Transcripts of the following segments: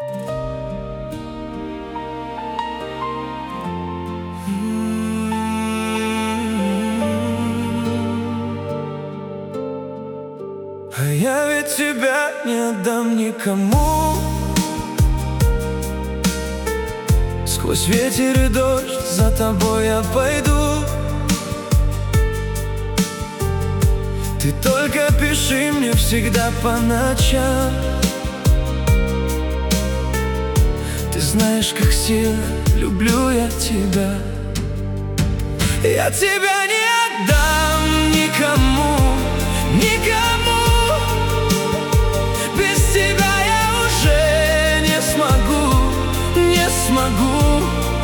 А я ведь тебя не отдам никому. Сквозь ветер и дождь за тобой я пойду. Ты только пиши мне всегда по ночам. Ты знаешь, как сильно люблю я тебя. Я тебя не отдам никому, никому. Без тебя я уже не смогу, не смогу.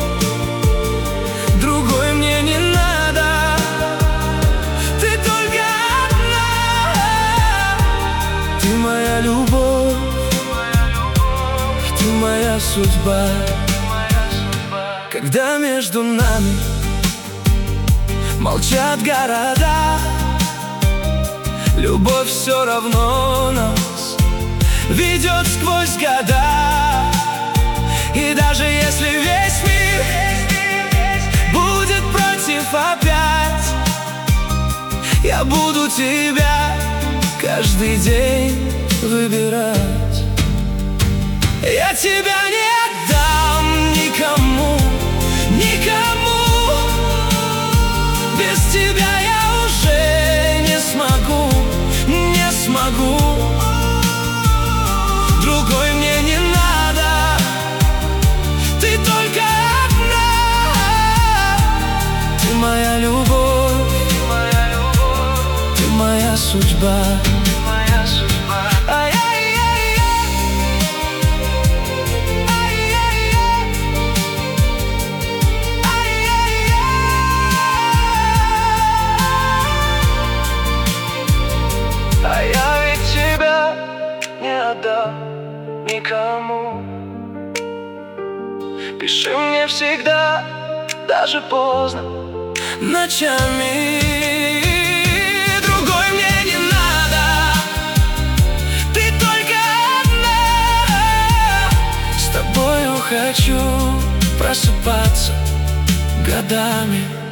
Другой мне не надо. Ты только одна. Ты моя любовь, ты моя судьба. Когда между нами молчат города, любовь все равно нас ведет сквозь года. И даже если весь мир будет против опять, я буду тебя каждый день выбирать. Я тебя не отдам никому, никому. Без тебя я уже не смогу, не смогу. Другой мне не надо. Ты только одна. Ты моя любовь, ты моя судьба. А я ведь тебя не отдам никому. Пиши мне всегда, даже поздно, ночами. Другой мне не надо. Ты только одна. С тобою хочу просыпаться годами.